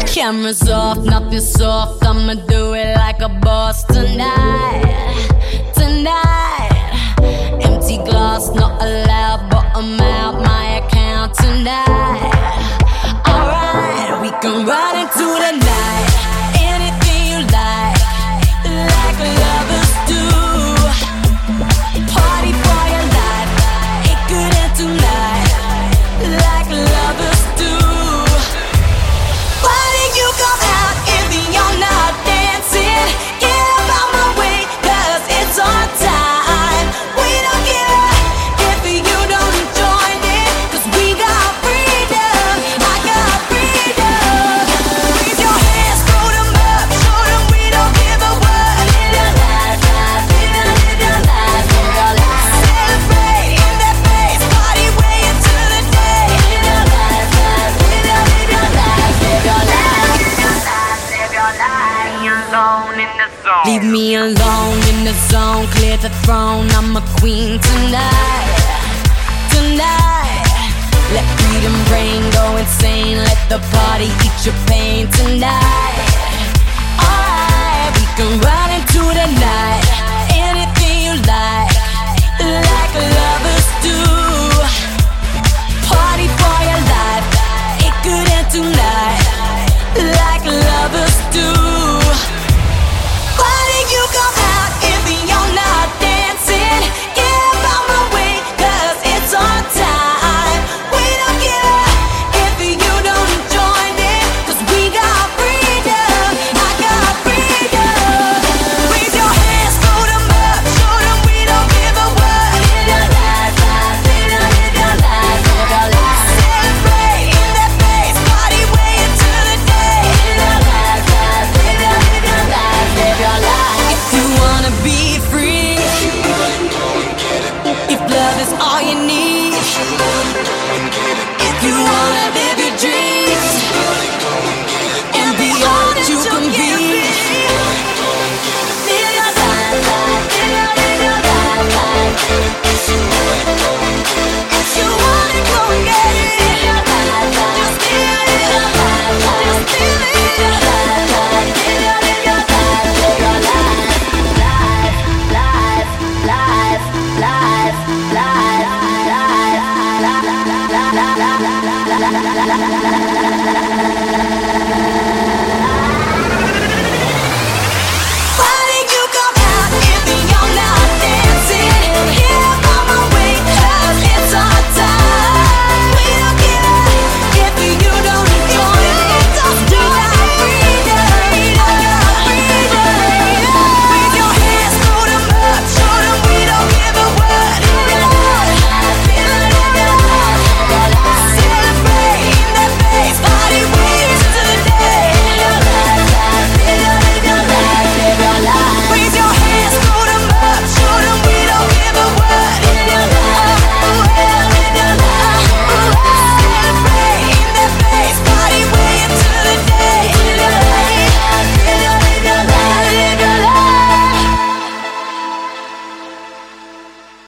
Cameras off, nothing soft. I'ma do it like a boss tonight. Tonight. Empty glass, not allowed. Bottom out my account tonight. Alright, we can ride into the night. Anything you like lovers do. Party for your life. It could end tonight, like lovers do. Why did you go out if you're not dancing? Get up out my way, 'cause it's our time. We don't care if you don't join it, 'cause we got freedom. I got freedom. Raise your hands, throw them up, show them we don't give a what. Live your life, live your life, live your life. Celebrate in their face, party way into the day. Live your life, live your life, live your life. Live your life, alone in the zone. Leave me alone in the zone, clear the throne. I'm a queen tonight, tonight. Let freedom reign, go insane. Let the party eat your pain.